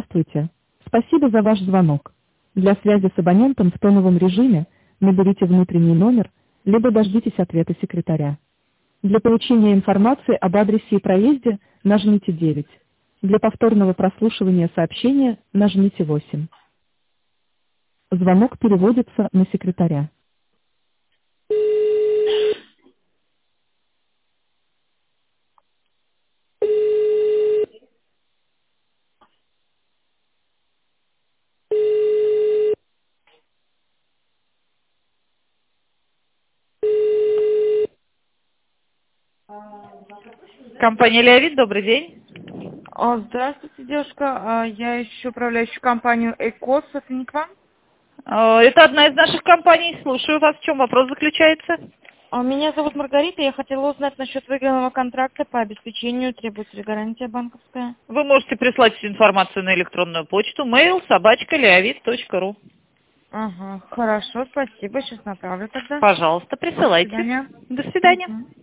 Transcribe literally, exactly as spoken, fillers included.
Здравствуйте. Спасибо за ваш звонок. Для связи с абонентом в тоновом режиме наберите внутренний номер, либо дождитесь ответа секретаря. Для получения информации об адресе и проезде нажмите девять. Для повторного прослушивания сообщения нажмите восемь. Звонок переводится на секретаря. Компания Леовид, добрый день. А, Здравствуйте, девушка. А, Я ищу управляющую компанию «Экос». Это не к вам? Э, Это одна из наших компаний. Слушаю вас. В чем вопрос заключается? А, Меня зовут Маргарита. Я хотела узнать насчет выигранного контракта по обеспечению. Требуется ли гарантия банковская? Вы можете прислать всю информацию на электронную почту mail собачка leavid точка ру. Ага, хорошо, спасибо. Сейчас направлю тогда. Пожалуйста, До присылайте. свидания. До свидания. Мгм.